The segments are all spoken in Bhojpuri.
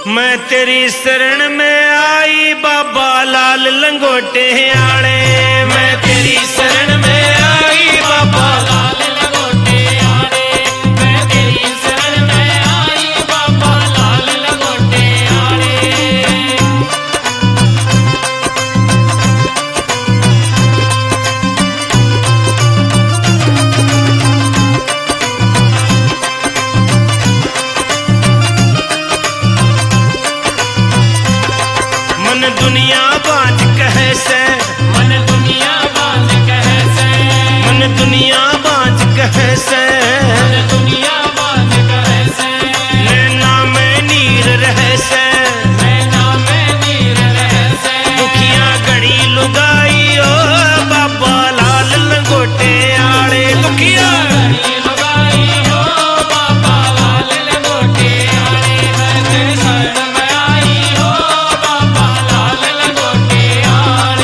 मैं तेरी शरण में आई बाबा लाल लंगोटे आड़े। मैं तेरी शरण में आई बाबा लाल लंगोटे आड़े। मैं तेरी शरण में आई बाबा लाल लंगोटे आड़े। मन दुनिया बात कहे से, मन दुनिया बात कहे से, मन दुनिया बात कहे से, मन दुनिया बात कहे से, नैना में नीर रहे से, नैना में नीर रहे से, दुखिया गड़ी लुगाई ओ बाबा लाल लंगोटे आड़े। दुखिया गड़ी लुगाई ओ बाबा लाल लंगोटे आड़े। मैं तेरी शरण में आई ओ बाबा लाल लंगोटे आड़े।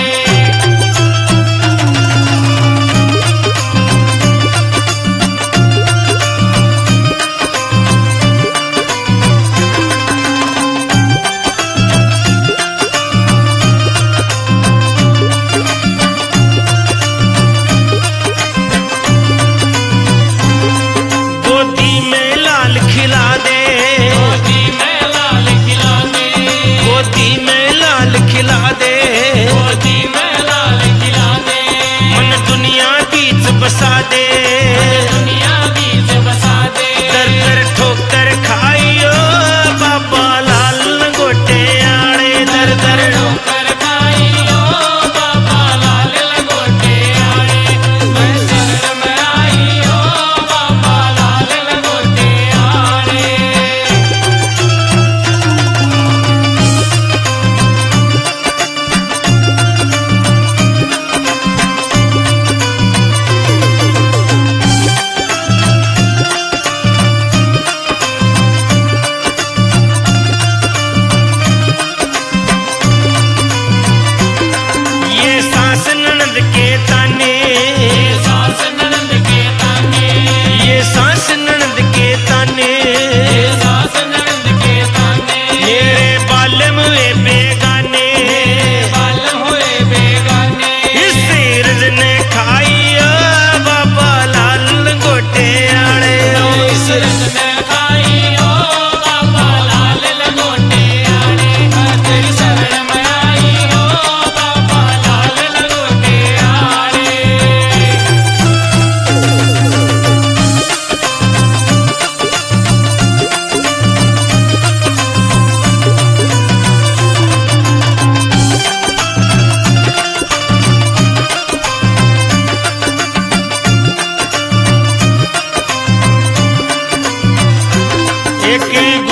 गोदी में लाल खिला दे, गोदी में लाल खिला दे, गोदी में लाल खिला दे, गोदी में लाल खिला दे, मन दुनिया बीच बसा दे, दुनिया बीच बसा दे, दर दर ठोकर खाइयो बाबा लाल लंगोटे आड़े। दर दर ठोकर खाइयो बाबा लाल लंगोटे आड़े। मैं शरण में आई ओ बाबा लाल लंगोटे आड़े। ये सांस ननद के ताने, ये सांस ननद के ताने, ये सांस ननद के ताने, ये सांस ननद के ताने, मेरे बालम हुए बेगाने, बालम हुए बेगाने, इस सीरज ने खाई ओ बाबा लाल लंगोटे आड़े। इस सीरज ने खाई ओ बाबा लाल लंगोटे आड़े। मैं तेरी शरण में आई ओ बाबा लाल लंगोटे आड़े। एक